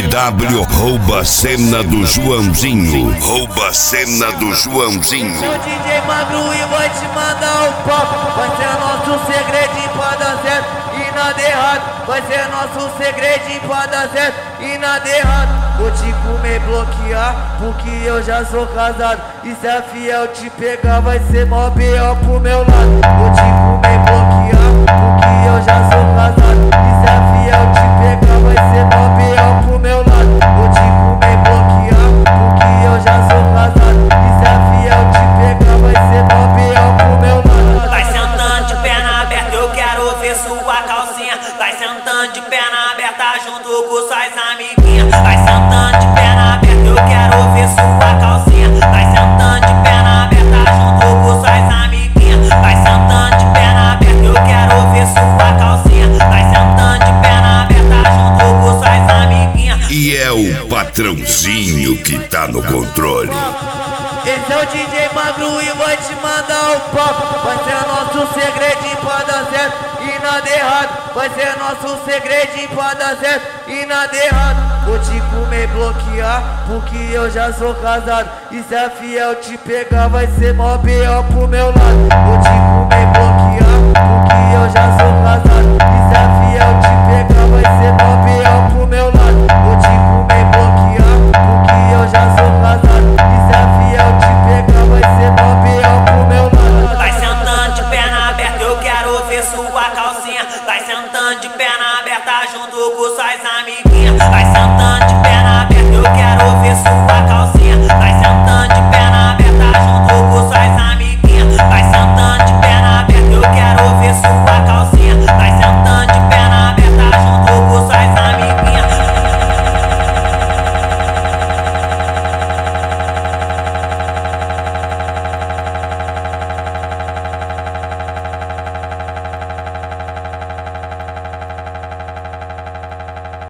LW rouba a cena do Joãozinho. Rouba a cena do Joãozinho. Sou DJ Magro e vou te mandar o papo. Vai ser nosso segredinho pra dar certo e nada errado. Vai ser nosso segredinho pra dar certo e nada errado. Vou te comer, bloquear, porque eu já sou casado. E se a fiel te pegar, vai ser mó B.O. pro meu lado. Vou te comer, bloquear, porque eu já sou casado. E se a fiel te pegar, vai ser mó B.O. pro meu lado. Vou te comer, bloquear, porque eu já sou casado. E se a fiel te pegar, vai ser mó B.O. pro meu lado. Vai sentando de perna aberta, eu quero ver sua calcinha. Vai sentando de perna aberta junto com suas amiguinhas. Vai sentando de perna aberta, eu quero ver sua calcinha. Vai sentando de perna aberta junto com suas amiguinhas. Vai sentando de perna aberta, eu quero ver sua calcinha. Vai sentando de perna aberta junto com suas amiguinhas. E é o patrãozinho que tá no controle. Esse é o DJ Magro e vai te mandar o papo. Vai ser nosso segredinho pra dar certo e nada errado. Vai ser nosso segredinho pra dar certo e nada errado. Vou te comer, bloquear, porque eu já sou casado. E se a fiel te pegar, vai ser mó B.O. pro meu lado. Vou te comer, bloquear, porque eu já sou casado. E se a fiel te pegar, vai ser mó B.O. pro meu lado. Vou te comer, bloquear, porque eu já sou casado. E se a fiel te pegar, vai ser mó B.O. pro meu lado. Vai sentando de perna aberta, eu quero ver sua calcinha. Vai sentando de perna aberta junto com suas amiguinhas. Vai sentando de perna aberta, eu quero ver sua